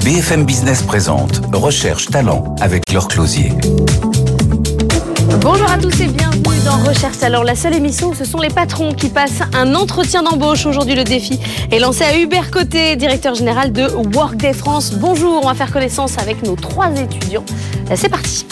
BFM Business présente Recherche Talent avec Laure Closier. Bonjour à tous et bienvenue dans Recherche Talent, la seule émission où ce sont les patrons qui passent un entretien d'embauche. Aujourd'hui, le défi est lancé à Hubert Côté, directeur général de Workday France. Bonjour, on va faire connaissance avec nos 3 étudiants. C'est parti.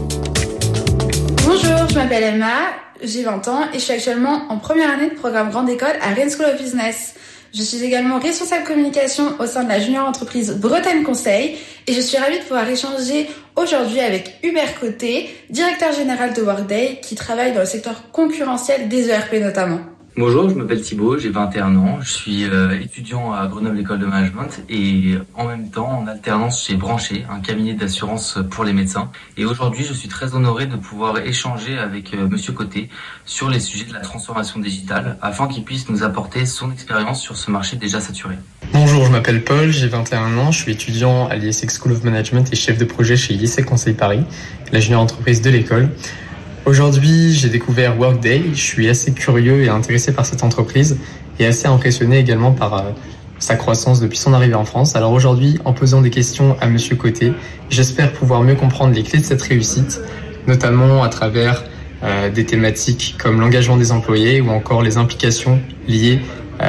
Bonjour, je m'appelle Emma, j'ai 20 ans et je suis actuellement en première année de programme Grande École à Rennes School of Business. Je suis également responsable communication au sein de la junior entreprise Bretagne Conseil et je suis ravie de pouvoir échanger aujourd'hui avec Hubert Côté, directeur général de Workday qui travaille dans le secteur concurrentiel des ERP notamment. Bonjour, je m'appelle Thibaut, j'ai 21 ans, je suis étudiant à Grenoble École de Management et en même temps en alternance chez Branché, un cabinet d'assurance pour les médecins. Et aujourd'hui, je suis très honoré de pouvoir échanger avec Monsieur Côté sur les sujets de la transformation digitale afin qu'il puisse nous apporter son expérience sur ce marché déjà saturé. Bonjour, je m'appelle Paul, j'ai 21 ans, je suis étudiant à l'ISEC School of Management et chef de projet chez l'ISEC Conseil Paris, la junior entreprise de l'école. Aujourd'hui, j'ai découvert Workday, je suis assez curieux et intéressé par cette entreprise et assez impressionné également par sa croissance depuis son arrivée en France. Alors aujourd'hui, en posant des questions à Monsieur Côté, j'espère pouvoir mieux comprendre les clés de cette réussite, notamment à travers des thématiques comme l'engagement des employés ou encore les implications liées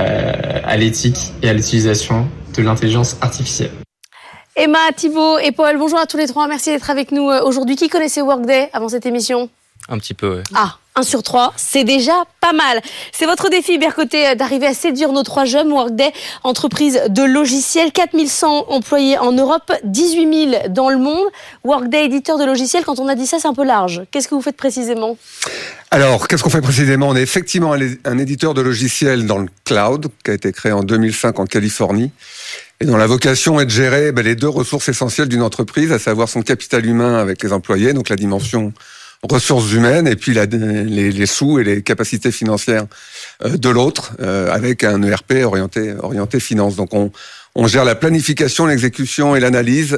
à l'éthique et à l'utilisation de l'intelligence artificielle. Emma, Thibaut et Paul, bonjour à tous les 3. Merci d'être avec nous aujourd'hui. Qui connaissait Workday avant cette émission ? Un petit peu, oui. Ah, 1 sur 3, c'est déjà pas mal. C'est votre défi, Hubert Côté, d'arriver à séduire nos 3 jeunes. Workday, entreprise de logiciels, 4100 employés en Europe, 18 000 dans le monde. Workday, éditeur de logiciels, quand on a dit ça, c'est un peu large. Qu'est-ce que vous faites précisément ? Alors, qu'est-ce qu'on fait précisément ? On est effectivement un éditeur de logiciels dans le cloud, qui a été créé en 2005 en Californie, et dont la vocation est de gérer les 2 ressources essentielles d'une entreprise, à savoir son capital humain avec les employés, donc la dimension ressources humaines, et puis les sous et les capacités financières de l'autre, avec un ERP orienté finance. Donc on gère la planification, l'exécution et l'analyse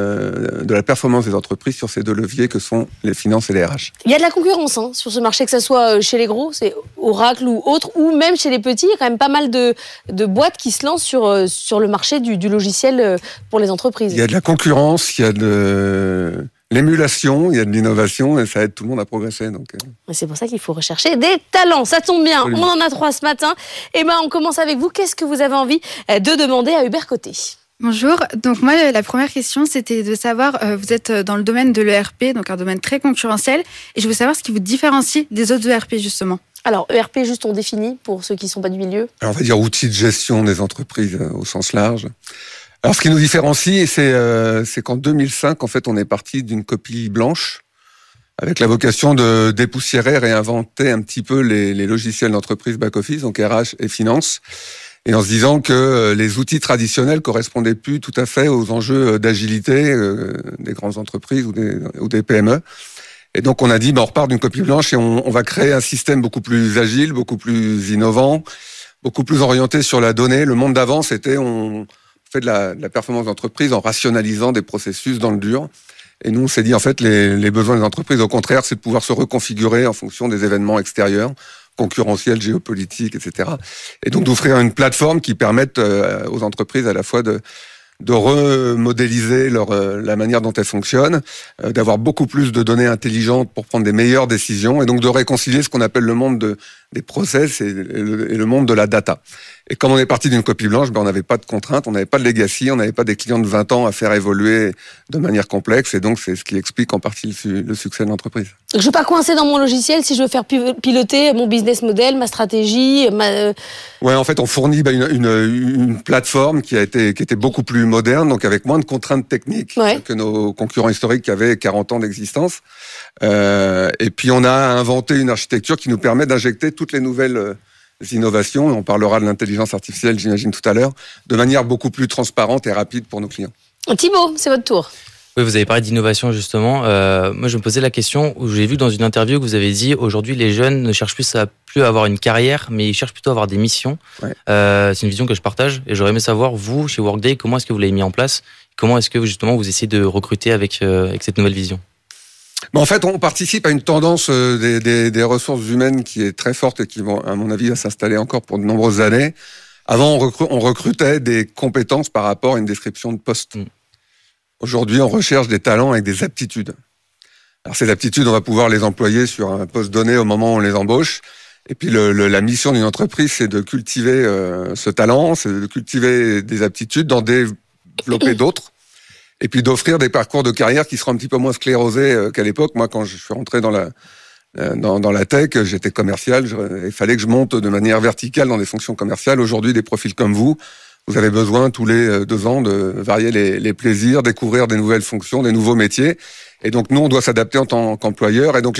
de la performance des entreprises sur ces 2 leviers que sont les finances et les RH. Il y a de la concurrence sur ce marché, que ce soit chez les gros, c'est Oracle ou autre, ou même chez les petits. Il y a quand même pas mal de boîtes qui se lancent sur le marché du logiciel pour les entreprises. Il y a de la concurrence, il y a de l'émulation, il y a de l'innovation et ça aide tout le monde à progresser. Donc. C'est pour ça qu'il faut rechercher des talents. Ça tombe bien, on en a 3 ce matin. Emma, on commence avec vous. Qu'est-ce que vous avez envie de demander à Hubert Côté ? Bonjour, donc moi la première question c'était de savoir, vous êtes dans le domaine de l'ERP, donc un domaine très concurrentiel, et je veux savoir ce qui vous différencie des autres ERP justement. Alors ERP, juste on définit pour ceux qui ne sont pas du milieu. Alors, on va dire outils de gestion des entreprises au sens large. Alors, ce qui nous différencie, c'est qu'en 2005, en fait, on est parti d'une copie blanche avec la vocation de dépoussiérer, réinventer un petit peu les logiciels d'entreprise back-office, donc RH et finance, et en se disant que les outils traditionnels correspondaient plus tout à fait aux enjeux d'agilité des grandes entreprises ou des PME. Et donc, on a dit, on repart d'une copie blanche et on va créer un système beaucoup plus agile, beaucoup plus innovant, beaucoup plus orienté sur la donnée. Le monde d'avant, c'était on fait de la performance d'entreprise en rationalisant des processus dans le dur. Et nous, on s'est dit, en fait, les besoins des entreprises, au contraire, c'est de pouvoir se reconfigurer en fonction des événements extérieurs, concurrentiels, géopolitiques, etc. Et donc, d'offrir une plateforme qui permette aux entreprises à la fois de remodéliser la manière dont elles fonctionnent, d'avoir beaucoup plus de données intelligentes pour prendre des meilleures décisions, et donc de réconcilier ce qu'on appelle le monde des process et le monde de la data. Et comme on est parti d'une copie blanche, on n'avait pas de contraintes, on n'avait pas de legacy, on n'avait pas des clients de 20 ans à faire évoluer de manière complexe, et donc c'est ce qui explique en partie le succès de l'entreprise. Je ne veux pas coincer dans mon logiciel si je veux faire piloter mon business model, ma stratégie. Ouais, en fait, on fournit une plateforme qui était beaucoup plus moderne, donc avec moins de contraintes techniques que nos concurrents historiques qui avaient 40 ans d'existence. Et puis on a inventé une architecture qui nous permet d'injecter toutes les nouvelles innovations, et on parlera de l'intelligence artificielle, j'imagine, tout à l'heure, de manière beaucoup plus transparente et rapide pour nos clients. Thibaut, c'est votre tour. Oui, vous avez parlé d'innovation justement. Moi, je me posais la question où j'ai vu dans une interview que vous avez dit aujourd'hui les jeunes ne cherchent plus à avoir une carrière, mais ils cherchent plutôt à avoir des missions. Ouais. C'est une vision que je partage et j'aurais aimé savoir vous chez Workday comment est-ce que vous l'avez mis en place, comment est-ce que justement vous essayez de recruter avec cette nouvelle vision. En fait, on participe à une tendance des ressources humaines qui est très forte et qui, à mon avis, va s'installer encore pour de nombreuses années. Avant, on recrutait des compétences par rapport à une description de poste. Aujourd'hui, on recherche des talents avec des aptitudes. Alors ces aptitudes, on va pouvoir les employer sur un poste donné au moment où on les embauche. Et puis la mission d'une entreprise, c'est de cultiver ce talent, c'est de cultiver des aptitudes, d'en développer d'autres, et puis d'offrir des parcours de carrière qui seront un petit peu moins sclérosés qu'à l'époque. Moi, quand je suis rentré dans la tech, j'étais commercial, il fallait que je monte de manière verticale dans des fonctions commerciales. Aujourd'hui, des profils comme vous avez besoin tous les 2 ans de varier les plaisirs, découvrir des nouvelles fonctions, des nouveaux métiers. Et donc, nous, on doit s'adapter en tant qu'employeur. Et donc,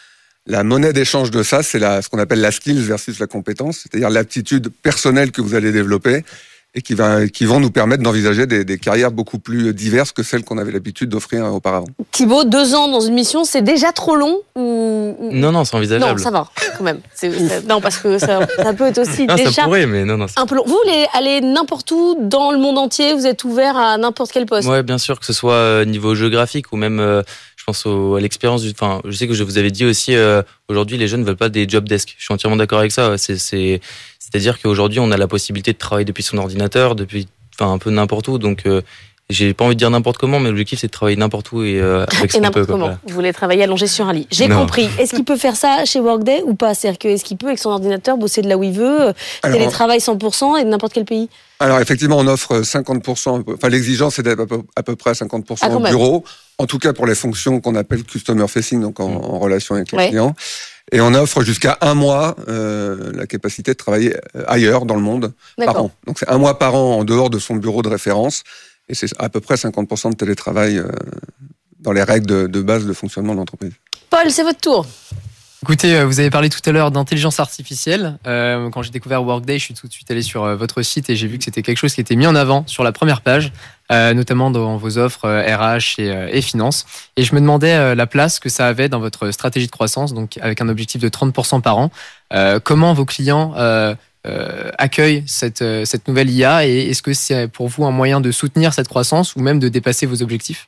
la monnaie d'échange de ça, c'est ce qu'on appelle la skills versus la compétence, c'est-à-dire l'aptitude personnelle que vous allez développer et qui vont nous permettre d'envisager des carrières beaucoup plus diverses que celles qu'on avait l'habitude d'offrir auparavant. Thibaut, 2 ans dans une mission, c'est déjà trop long ou... Non, c'est envisageable. Non, ça va, quand même. Non, parce que ça peut être aussi déjà... Ça pourrait, mais non. Un peu long. Vous voulez aller n'importe où dans le monde entier, vous êtes ouvert à n'importe quel poste? Ouais, bien sûr, que ce soit niveau géographique ou même... je pense à l'expérience je sais que je vous avais dit aussi, aujourd'hui, les jeunes ne veulent pas des job desk. Je suis entièrement d'accord avec ça. C'est-à-dire qu'aujourd'hui, on a la possibilité de travailler depuis son ordinateur, un peu n'importe où. Donc, j'ai pas envie de dire n'importe comment, mais l'objectif, c'est de travailler n'importe où et avec ce qu'on peut. Comment. Vous voulez travailler allongé sur un lit. J'ai compris. Est-ce qu'il peut faire ça chez Workday ou pas? C'est-à-dire est-ce qu'il peut, avec son ordinateur, bosser de là où il veut, télétravail 100% et de n'importe quel pays? Alors, effectivement, on offre 50%. Enfin, l'exigence, c'est d'être à peu près à 50% au bureau. En tout cas, pour les fonctions qu'on appelle customer facing, donc en relation avec les clients. Et on offre jusqu'à 1 mois la capacité de travailler ailleurs dans le monde par an. Donc, c'est 1 mois par an en dehors de son bureau de référence. Et c'est à peu près 50% de télétravail dans les règles de base de fonctionnement de l'entreprise. Paul, c'est votre tour. Écoutez, vous avez parlé tout à l'heure d'intelligence artificielle. Quand j'ai découvert Workday, je suis tout de suite allé sur votre site et j'ai vu que c'était quelque chose qui était mis en avant sur la première page, notamment dans vos offres RH et finance. Et je me demandais la place que ça avait dans votre stratégie de croissance, donc avec un objectif de 30% par an. Comment vos clients accueillent cette nouvelle IA et est-ce que c'est pour vous un moyen de soutenir cette croissance ou même de dépasser vos objectifs?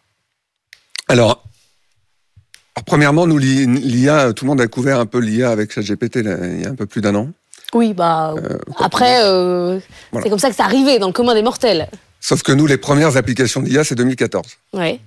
Alors, premièrement, nous, l'IA, tout le monde a couvert un peu l'IA avec ChatGPT il y a un peu plus d'1 an. Oui, après, voilà. C'est comme ça que c'est arrivé dans le commun des mortels. Sauf que nous, les premières applications d'IA, c'est 2014. Ouais.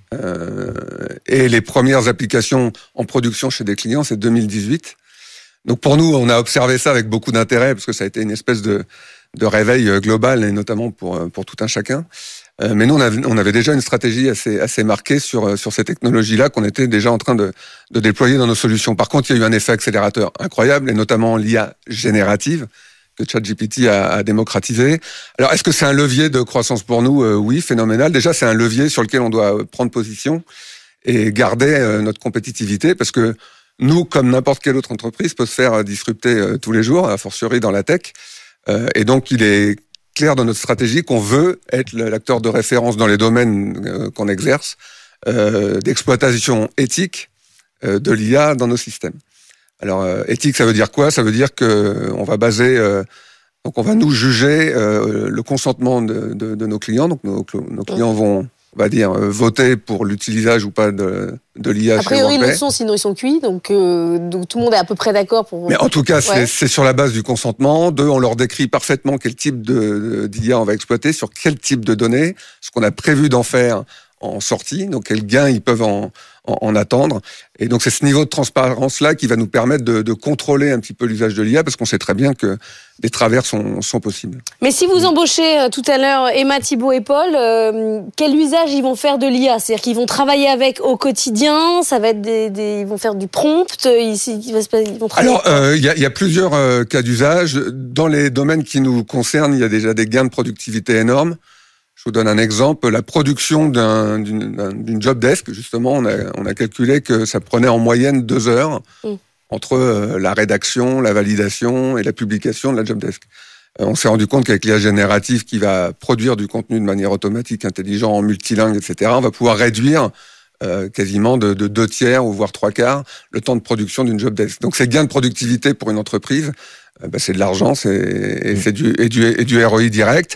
Et les premières applications en production chez des clients, c'est 2018. Donc pour nous, on a observé ça avec beaucoup d'intérêt, parce que ça a été une espèce de réveil global, et notamment pour tout un chacun. Mais nous, on avait déjà une stratégie assez marquée sur ces technologies-là qu'on était déjà en train de déployer dans nos solutions. Par contre, il y a eu un effet accélérateur incroyable, et notamment l'IA générative que ChatGPT a démocratisé. Alors, est-ce que c'est un levier de croissance pour nous? Oui, phénoménal. Déjà, c'est un levier sur lequel on doit prendre position et garder notre compétitivité, parce que nous, comme n'importe quelle autre entreprise, peut se faire disrupter tous les jours, a fortiori dans la tech. Et donc, il est clair dans notre stratégie qu'on veut être l'acteur de référence dans les domaines qu'on exerce, d'exploitation éthique de l'IA dans nos systèmes. Alors, éthique, ça veut dire quoi? Ça veut dire que on va baser, donc on va nous juger le consentement de nos clients. Donc nos clients vont, on va dire, voter pour l'utilisation ou pas de l'IA. A priori, ils le sont, sinon ils sont cuits. Donc tout le monde est à peu près d'accord pour... Mais en tout cas, c'est sur la base du consentement. On leur décrit parfaitement quel type d'IA on va exploiter, sur quel type de données, ce qu'on a prévu d'en faire en sortie, donc quels gains ils peuvent en attendre. Et donc c'est ce niveau de transparence-là qui va nous permettre de contrôler un petit peu l'usage de l'IA, parce qu'on sait très bien que des travers sont possibles. Mais si vous embauchez tout à l'heure Emma, Thibaut et Paul, quel usage ils vont faire de l'IA? C'est-à-dire qu'ils vont travailler avec au quotidien, ça va être ils vont faire du prompt, ils vont travailler... Alors, il y a plusieurs cas d'usage. Dans les domaines qui nous concernent, il y a déjà des gains de productivité énormes. Je vous donne un exemple. La production d'une job desk, justement, on a calculé que ça prenait en moyenne 2 heures entre la rédaction, la validation et la publication de la job desk. On s'est rendu compte qu'avec l'IA générative qui va produire du contenu de manière automatique, intelligent, multilingue, etc., on va pouvoir réduire quasiment de 2/3 ou voire 3/4 le temps de production d'une job desk. Donc, ces gains de productivité pour une entreprise, c'est de l'argent, c'est du ROI direct.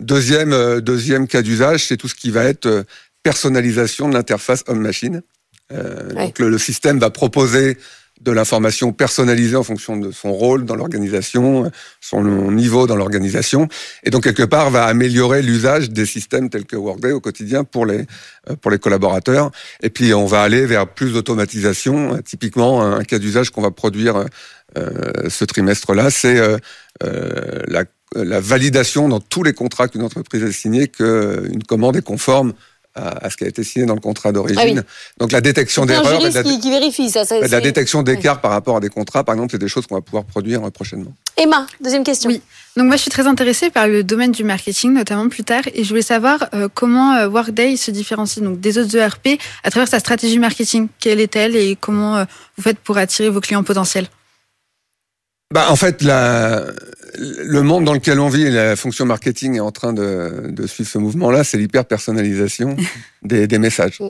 Deuxième cas d'usage, c'est tout ce qui va être personnalisation de l'interface homme-machine. Donc le système va proposer de l'information personnalisée en fonction de son rôle dans l'organisation, son niveau dans l'organisation, et donc quelque part va améliorer l'usage des systèmes tels que Workday au quotidien pour les collaborateurs. Et puis on va aller vers plus d'automatisation. Typiquement, un cas d'usage qu'on va produire ce trimestre-là, c'est la validation dans tous les contrats qu'une entreprise a signés qu'une commande est conforme à ce qui a été signé dans le contrat d'origine. Ah oui. Donc la détection d'erreurs, qui vérifie ça. La détection d'écart par rapport à des contrats, par exemple, c'est des choses qu'on va pouvoir produire prochainement. Emma, deuxième question. Oui. Donc moi je suis très intéressée par le domaine du marketing, notamment plus tard, et je voulais savoir comment Workday se différencie donc des autres ERP à travers sa stratégie marketing. Quelle est-elle et comment vous faites pour attirer vos clients potentiels? En fait, le monde dans lequel on vit et la fonction marketing est en train de suivre ce mouvement-là, c'est l'hyper-personnalisation des messages.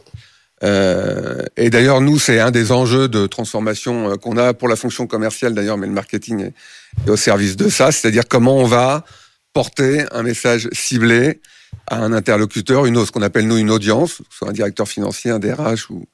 Et d'ailleurs, nous, c'est un des enjeux de transformation qu'on a pour la fonction commerciale d'ailleurs, mais le marketing est au service de ça, c'est-à-dire comment on va porter un message ciblé à un interlocuteur, ce qu'on appelle nous une audience, soit un directeur financier, un DRH ou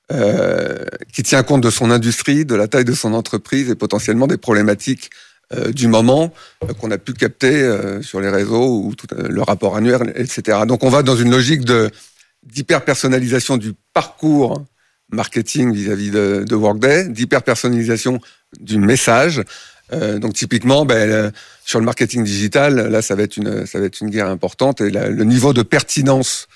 qui tient compte de son industrie, de la taille de son entreprise et potentiellement des problématiques du moment qu'on a pu capter sur les réseaux ou le rapport annuel, etc. Donc on va dans une logique d'hyper-personnalisation du parcours marketing vis-à-vis de Workday, d'hyper-personnalisation du message. Donc typiquement, sur le marketing digital, là ça va être une guerre importante et le niveau de pertinence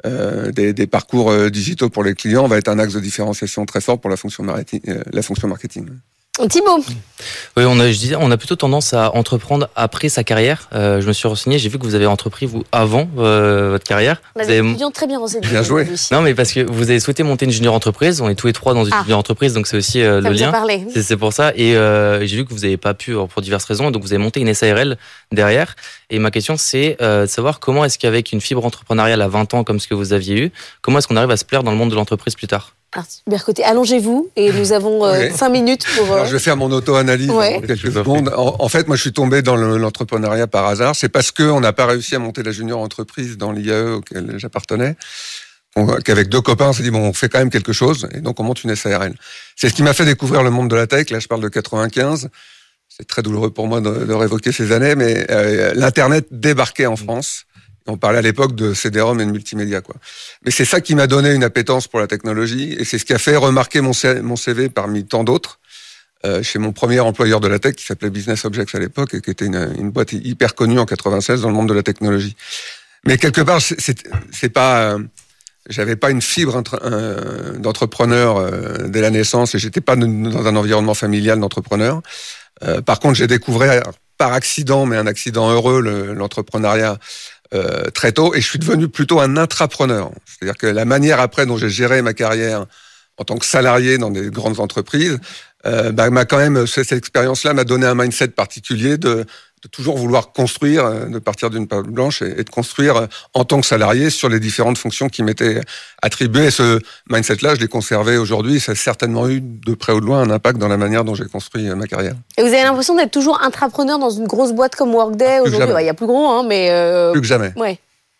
des parcours digitaux pour les clients va être un axe de différenciation très fort pour la fonction marketing. Thibaut. Oui, on a plutôt tendance à entreprendre après sa carrière. Je me suis renseigné, j'ai vu que vous avez entrepris vous avant votre carrière. On avait une étudiante très bien renseignée. Bien joué. Non, mais parce que vous avez souhaité monter une junior entreprise. On est tous les trois dans une junior entreprise, donc c'est aussi le lien. C'est pour ça. Et j'ai vu que vous n'avez pas pu pour diverses raisons, donc vous avez monté une SARL derrière. Et ma question, c'est de savoir comment est-ce qu'avec une fibre entrepreneuriale à 20 ans comme ce que vous aviez eu, comment est-ce qu'on arrive à se plaire dans le monde de l'entreprise plus tard? Bercoté, allongez-vous et nous avons 5 minutes pour... Alors, je vais faire mon auto-analyse en quelques secondes. En fait, moi, je suis tombé dans l'entrepreneuriat par hasard. C'est parce qu'on n'a pas réussi à monter la junior entreprise dans l'IAE auquel j'appartenais, qu'avec 2 copains, on s'est dit, on fait quand même quelque chose, et donc on monte une SARL. C'est ce qui m'a fait découvrir le monde de la tech. Là, je parle de 95. C'est très douloureux pour moi de révoquer ces années, mais l'Internet débarquait en France. On parlait à l'époque de CD-ROM et de multimédia, quoi. Mais c'est ça qui m'a donné une appétence pour la technologie, et c'est ce qui a fait remarquer mon CV parmi tant d'autres, chez mon premier employeur de la tech, qui s'appelait Business Objects à l'époque, et qui était une boîte hyper connue en 96 dans le monde de la technologie. Mais quelque part, c'est pas, j'avais pas une fibre d'entrepreneur dès la naissance, et j'étais pas dans un environnement familial d'entrepreneur. Par contre, j'ai découvert par accident, mais un accident heureux, l'entrepreneuriat très tôt, et je suis devenu plutôt un intrapreneur. C'est-à-dire que la manière après dont j'ai géré ma carrière en tant que salarié dans des grandes entreprises, m'a quand même, cette expérience-là m'a donné un mindset particulier de toujours vouloir construire, de partir d'une page blanche et de construire en tant que salarié sur les différentes fonctions qui m'étaient attribuées. Et ce mindset-là, je l'ai conservé aujourd'hui. Ça a certainement eu de près ou de loin un impact dans la manière dont j'ai construit ma carrière. Et vous avez l'impression d'être toujours intrapreneur dans une grosse boîte comme Workday aujourd'hui? Il y a plus gros, mais... Plus que jamais. Ouais.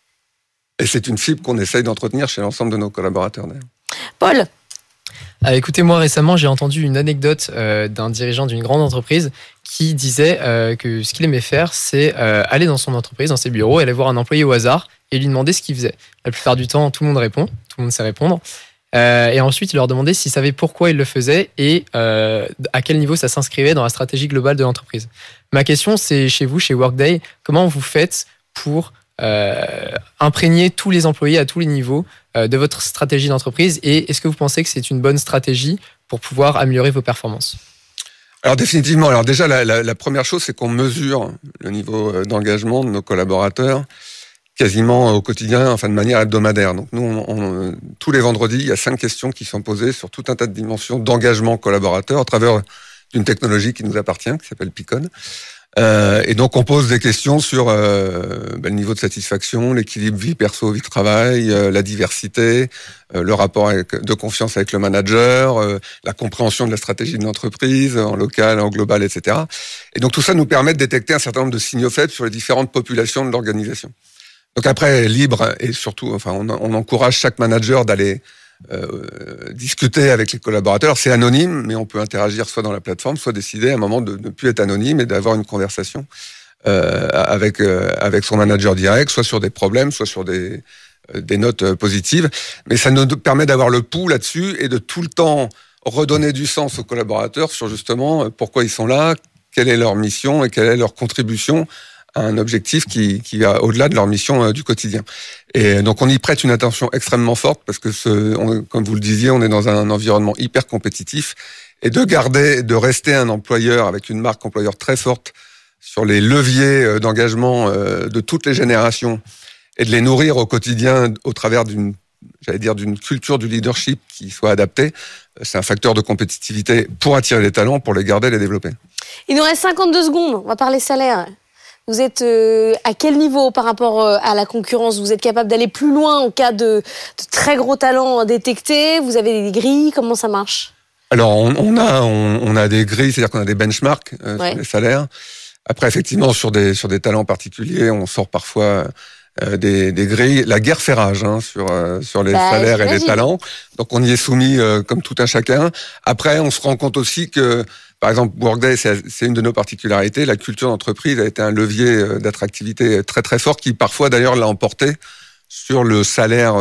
Et c'est une fibre qu'on essaye d'entretenir chez l'ensemble de nos collaborateurs, d'ailleurs. Paul? Écoutez, moi récemment, j'ai entendu une anecdote d'un dirigeant d'une grande entreprise qui disait que ce qu'il aimait faire, c'est aller dans son entreprise, dans ses bureaux, aller voir un employé au hasard et lui demander ce qu'il faisait. La plupart du temps, tout le monde répond, tout le monde sait répondre. Et ensuite, il leur demandait s'ils savaient pourquoi il le faisait et à quel niveau ça s'inscrivait dans la stratégie globale de l'entreprise. Ma question, c'est chez vous, chez Workday, comment vous faites pour imprégner tous les employés à tous les niveaux de votre stratégie d'entreprise, et est-ce que vous pensez que c'est une bonne stratégie pour pouvoir améliorer vos performances? Alors définitivement. Alors déjà, la première chose, c'est qu'on mesure le niveau d'engagement de nos collaborateurs quasiment au quotidien, enfin de manière hebdomadaire. Donc nous, tous les vendredis, il y a 5 questions qui sont posées sur tout un tas de dimensions d'engagement collaborateur à travers d'une technologie qui nous appartient, qui s'appelle Picon. Et donc on pose des questions sur le niveau de satisfaction, l'équilibre vie perso, vie travail, la diversité, le rapport de confiance avec le manager, la compréhension de la stratégie de l'entreprise en local, en global, etc. Et donc tout ça nous permet de détecter un certain nombre de signaux faibles sur les différentes populations de l'organisation. Donc après, libre et surtout, enfin on encourage chaque manager d'aller discuter avec les collaborateurs. C'est anonyme, mais on peut interagir soit dans la plateforme, soit décider à un moment de ne plus être anonyme et d'avoir une conversation avec son manager direct, soit sur des problèmes, soit sur des notes positives. Mais ça nous permet d'avoir le pouls là-dessus et de tout le temps redonner du sens aux collaborateurs sur justement pourquoi ils sont là, quelle est leur mission et quelle est leur contribution à un objectif qui va au-delà de leur mission du quotidien. Et donc on y prête une attention extrêmement forte parce que comme vous le disiez, on est dans un environnement hyper compétitif et de rester un employeur avec une marque employeur très forte sur les leviers d'engagement de toutes les générations et de les nourrir au quotidien au travers d'une culture du leadership qui soit adaptée, c'est un facteur de compétitivité pour attirer les talents, pour les garder, les développer. Il nous reste 52 secondes, on va parler salaire. Vous êtes à quel niveau par rapport à la concurrence? Vous êtes capable d'aller plus loin en cas de très gros talents détectés? Vous avez des grilles? Comment ça marche? Alors, on a des grilles, c'est-à-dire qu'on a des benchmarks sur les salaires. Après, effectivement, sur des talents particuliers, on sort parfois des grilles. La guerre fait rage sur les salaires et les talents. Donc, on y est soumis comme tout un chacun. Après, on se rend compte aussi que, par exemple, Workday, c'est une de nos particularités. La culture d'entreprise a été un levier d'attractivité très très fort qui, parfois, d'ailleurs, l'a emporté sur le salaire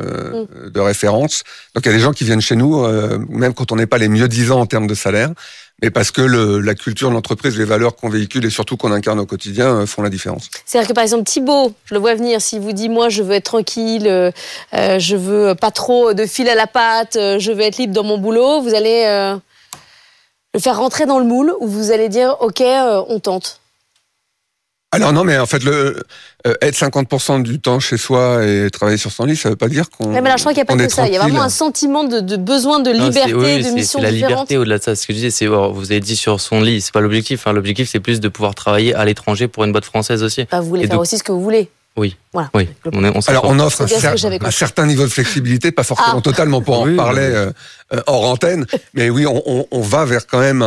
de référence. Donc, il y a des gens qui viennent chez nous, même quand on n'est pas les mieux disants en termes de salaire, mais parce que la culture de l'entreprise, les valeurs qu'on véhicule et surtout qu'on incarne au quotidien font la différence. C'est-à-dire que par exemple Thibaut, je le vois venir, s'il vous dit moi je veux être tranquille, je veux pas trop de fil à la patte, je veux être libre dans mon boulot, vous allez le faire rentrer dans le moule ou vous allez dire ok, on tente? Alors non, mais en fait, être 50% du temps chez soi et travailler sur son lit, ça veut pas dire qu'on. Mais alors, je crois qu'il n'y a pas que ça. Il y a vraiment un sentiment de besoin de liberté, de mission différente. C'est la liberté au-delà de ça. Ce que je disais, c'est vous avez dit sur son lit, c'est pas l'objectif. L'objectif, c'est plus de pouvoir travailler à l'étranger pour une boîte française aussi. Vous voulez faire aussi ce que vous voulez. Oui. Voilà. Oui. On offre un certain niveau de flexibilité, pas forcément totalement pour en parler hors antenne, mais oui, on va vers quand même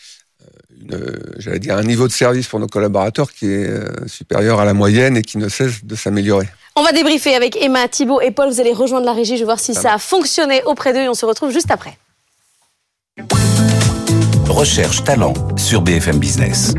un niveau de service pour nos collaborateurs qui est supérieur à la moyenne et qui ne cesse de s'améliorer. On va débriefer avec Emma, Thibaut et Paul. Vous allez rejoindre la régie. Je vais voir si ça a fonctionné auprès d'eux et on se retrouve juste après. Recherche talent sur BFM Business.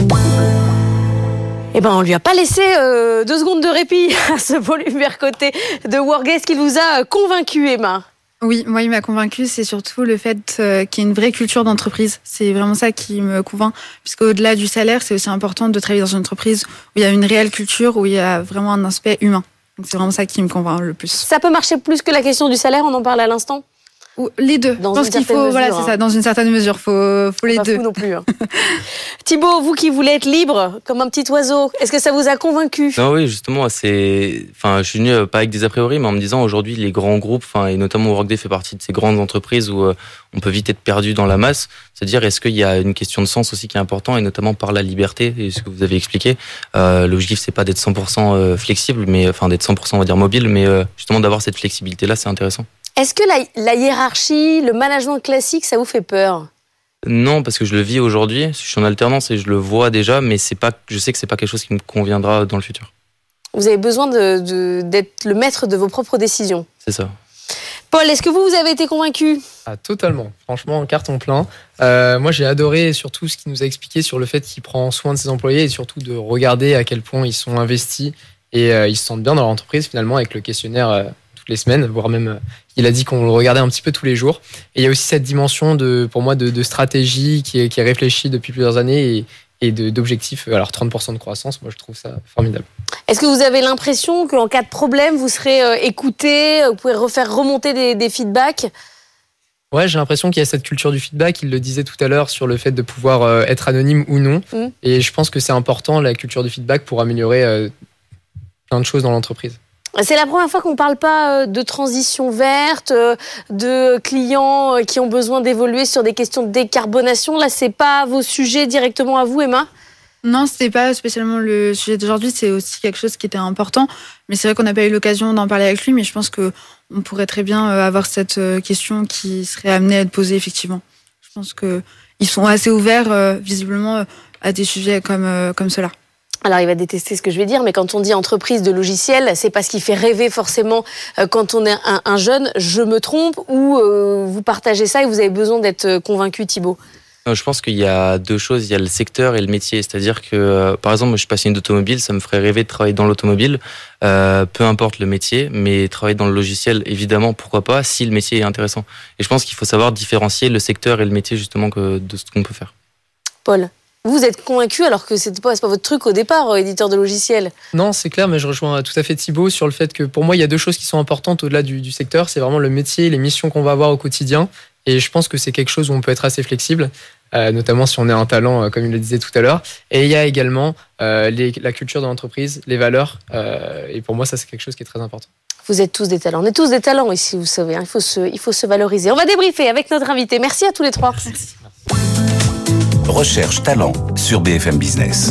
On lui a pas laissé 2 secondes de répit à ce volume côté de Workday. Est-ce qu'il vous a convaincu, Emma? Oui, moi, il m'a convaincu, c'est surtout le fait qu'il y ait une vraie culture d'entreprise. C'est vraiment ça qui me convainc, puisqu'au-delà du salaire, c'est aussi important de travailler dans une entreprise où il y a une réelle culture, où il y a vraiment un aspect humain. Donc, c'est vraiment ça qui me convainc le plus. Ça peut marcher plus que la question du salaire, on en parle à l'instant? Les deux. Je pense qu'il faut, c'est ça, dans une certaine mesure, faut les deux. Pas fou non plus. Thibaut, vous qui voulez être libre, comme un petit oiseau, est-ce que ça vous a convaincu? Non, oui, justement, je suis venu pas avec des a priori, mais en me disant aujourd'hui, les grands groupes, et notamment Workday fait partie de ces grandes entreprises où on peut vite être perdu dans la masse. C'est-à-dire, est-ce qu'il y a une question de sens aussi qui est importante, et notamment par la liberté, et ce que vous avez expliqué. L'objectif, c'est pas d'être 100% flexible, mais d'être 100%, on va dire, mobile, mais justement d'avoir cette flexibilité-là, c'est intéressant. Est-ce que la hiérarchie, le management classique, ça vous fait peur? Non, parce que je le vis aujourd'hui. Je suis en alternance et je le vois déjà, mais je sais que c'est pas quelque chose qui me conviendra dans le futur. Vous avez besoin d'être le maître de vos propres décisions. C'est ça. Paul, est-ce que vous avez été convaincu? Totalement. Franchement, carton plein. Moi, j'ai adoré surtout ce qu'il nous a expliqué sur le fait qu'il prend soin de ses employés et surtout de regarder à quel point ils sont investis et ils se sentent bien dans leur entreprise finalement avec le questionnaire toutes les semaines, voire même il a dit qu'on le regardait un petit peu tous les jours. Et il y a aussi cette dimension pour moi de stratégie qui est réfléchie depuis plusieurs années et d'objectifs. Alors 30% de croissance, moi je trouve ça formidable. Est-ce que vous avez l'impression qu'en cas de problème, vous serez écouté, vous pouvez faire remonter des feedbacks? Ouais, j'ai l'impression qu'il y a cette culture du feedback. Il le disait tout à l'heure sur le fait de pouvoir être anonyme ou non. Et je pense que c'est important, la culture du feedback, pour améliorer plein de choses dans l'entreprise. C'est la première fois qu'on ne parle pas de transition verte, de clients qui ont besoin d'évoluer sur des questions de décarbonation. Là, ce n'est pas vos sujets directement à vous, Emma? Non, ce n'était pas spécialement le sujet d'aujourd'hui. C'est aussi quelque chose qui était important. Mais c'est vrai qu'on n'a pas eu l'occasion d'en parler avec lui. Mais je pense qu'on pourrait très bien avoir cette question qui serait amenée à être posée, effectivement. Je pense qu'ils sont assez ouverts, visiblement, à des sujets comme cela. Alors, il va détester ce que je vais dire, mais quand on dit entreprise de logiciels, c'est pas ce qui fait rêver forcément quand on est un jeune. Je me trompe ou vous partagez ça et vous avez besoin d'être convaincu, Thibaut? Je pense qu'il y a deux choses, il y a le secteur et le métier. C'est-à-dire que, par exemple, moi, je suis passionné d'automobile, ça me ferait rêver de travailler dans l'automobile, peu importe le métier, mais travailler dans le logiciel, évidemment, pourquoi pas, si le métier est intéressant. Et je pense qu'il faut savoir différencier le secteur et le métier, justement, de ce qu'on peut faire. Paul, vous êtes convaincu alors que c'est pas votre truc au départ, éditeur de logiciels? Non, c'est clair, mais je rejoins tout à fait Thibaut sur le fait que pour moi, il y a deux choses qui sont importantes au-delà du secteur. C'est vraiment le métier et les missions qu'on va avoir au quotidien. Et je pense que c'est quelque chose où on peut être assez flexible, notamment si on est un talent, comme il le disait tout à l'heure. Et il y a également la culture de l'entreprise, les valeurs. Et pour moi, ça, c'est quelque chose qui est très important. Vous êtes tous des talents. On est tous des talents ici, vous savez. Hein. Il faut se valoriser. On va débriefer avec notre invité. Merci à tous les trois. Merci. Recherche talent sur BFM Business.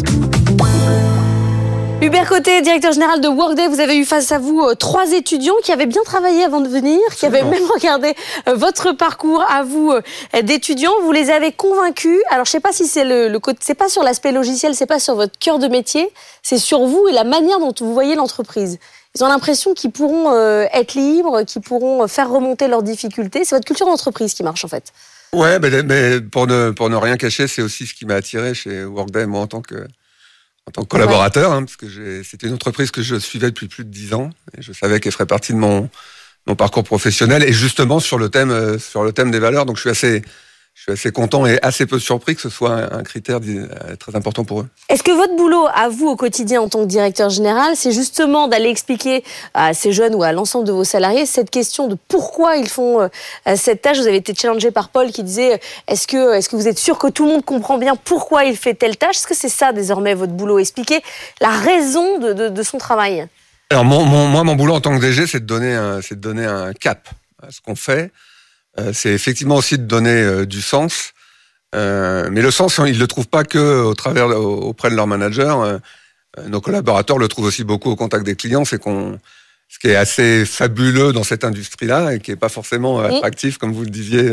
Hubert Côté, directeur général de Workday, vous avez eu face à vous 3 étudiants qui avaient bien travaillé avant de venir, qui avaient même regardé votre parcours à vous d'étudiants. Vous les avez convaincus. Alors, je ne sais pas si c'est le côté, c'est pas sur l'aspect logiciel, c'est pas sur votre cœur de métier, c'est sur vous et la manière dont vous voyez l'entreprise. Ils ont l'impression qu'ils pourront être libres, qu'ils pourront faire remonter leurs difficultés. C'est votre culture d'entreprise qui marche en fait. Ouais, mais pour ne rien cacher, c'est aussi ce qui m'a attiré chez Workday, moi, en tant que collaborateur, hein, parce que c'était une entreprise que je suivais depuis plus de 10 ans, et je savais qu'elle ferait partie de mon parcours professionnel, et justement sur le thème des valeurs. Donc je suis assez content et assez peu surpris que ce soit un critère très important pour eux. Est-ce que votre boulot, à vous, au quotidien, en tant que directeur général, c'est justement d'aller expliquer à ces jeunes ou à l'ensemble de vos salariés cette question de pourquoi ils font cette tâche? Vous avez été challengé par Paul qui disait est-ce que vous êtes sûr que tout le monde comprend bien pourquoi il fait telle tâche? Est-ce que c'est ça, désormais, votre boulot? Expliquer la raison de son travail. Alors, mon boulot en tant que DG, c'est de donner un cap à ce qu'on fait. C'est effectivement aussi de donner du sens. Mais le sens, ils le trouvent pas que auprès de leur manager. Nos collaborateurs le trouvent aussi beaucoup au contact des clients. Ce qui est assez fabuleux dans cette industrie-là et qui est pas forcément attractif, comme vous le disiez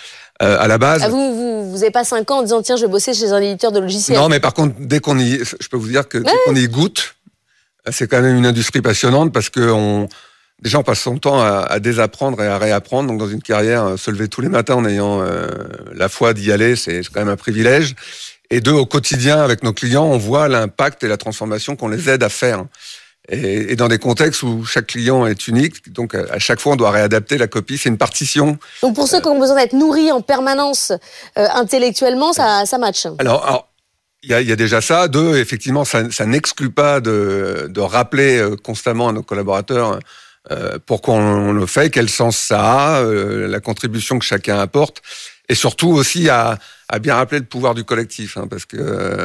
à la base. Vous avez pas 5 ans en disant tiens, je vais bosser chez un éditeur de logiciels. Non, mais par contre, je peux vous dire que dès qu'on y goûte, c'est quand même une industrie passionnante parce que déjà, on passe son temps à désapprendre et à réapprendre. Donc, dans une carrière, se lever tous les matins en ayant la foi d'y aller, c'est quand même un privilège. Et 2, au quotidien, avec nos clients, on voit l'impact et la transformation qu'on les aide à faire. Et dans des contextes où chaque client est unique, donc à chaque fois, on doit réadapter la copie. C'est une partition. Donc, pour ceux qui ont besoin d'être nourris en permanence intellectuellement, ça match. Alors il y a déjà ça. 2, effectivement, ça n'exclut pas de rappeler constamment à nos collaborateurs pourquoi on le fait, quel sens ça a, la contribution que chacun apporte, et surtout aussi à bien rappeler le pouvoir du collectif, hein, parce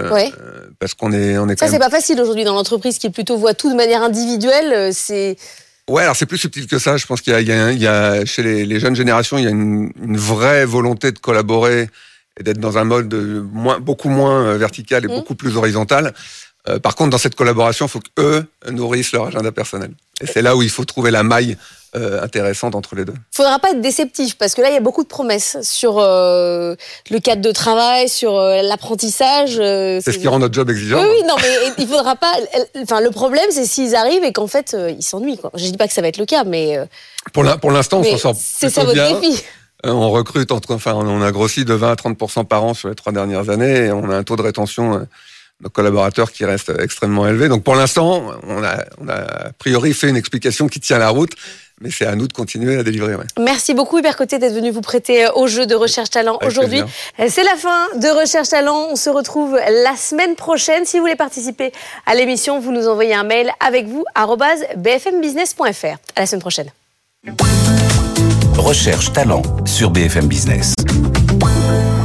qu'on est quand même... c'est pas facile aujourd'hui dans l'entreprise qui plutôt voit tout de manière individuelle. Ouais, alors c'est plus subtil que ça. Je pense qu'il y a chez les jeunes générations, il y a une vraie volonté de collaborer et d'être dans un mode beaucoup moins vertical et beaucoup plus horizontal. Par contre, dans cette collaboration, il faut qu'eux nourrissent leur agenda personnel. Et c'est là où il faut trouver la maille intéressante entre les deux. Il ne faudra pas être déceptif, parce que là, il y a beaucoup de promesses sur le cadre de travail, sur l'apprentissage. C'est ce qui rend notre job exigeant. Oui, non, mais il ne faudra pas... Enfin, le problème, c'est s'ils arrivent et qu'en fait, ils s'ennuient, quoi. Je ne dis pas que ça va être le cas, mais... Pour l'instant, on s'en sort c'est ça votre bien. défi. On recrute, on a grossi de 20 à 30% par an sur les 3 dernières années, et on a un taux de rétention... nos collaborateurs qui restent extrêmement élevés. Donc pour l'instant, on a a priori fait une explication qui tient la route, mais c'est à nous de continuer à délivrer. Ouais. Merci beaucoup Hubert Côté d'être venu vous prêter au jeu de Recherche Talent aujourd'hui. C'est la fin de Recherche Talent. On se retrouve la semaine prochaine. Si vous voulez participer à l'émission, vous nous envoyez un mail avec vous @bfmbusiness.fr. À la semaine prochaine. Recherche Talent sur BFM Business.